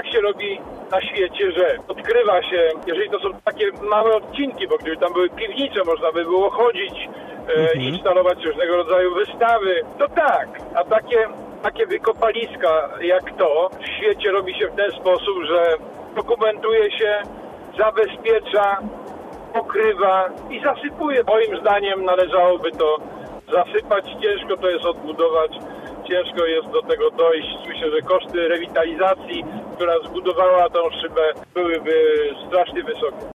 tak się robi na świecie, że odkrywa się, jeżeli to są takie małe odcinki, bo gdyby tam były piwnice, można by było chodzić, instalować różnego rodzaju wystawy, to tak, a takie wykopaliska jak to w świecie robi się w ten sposób, że dokumentuje się, zabezpiecza, pokrywa i zasypuje. Moim zdaniem należałoby to zasypać, ciężko to jest odbudować, ciężko jest do tego dojść. Myślę, że koszty rewitalizacji, która zbudowała tą szybę, byłyby strasznie wysokie.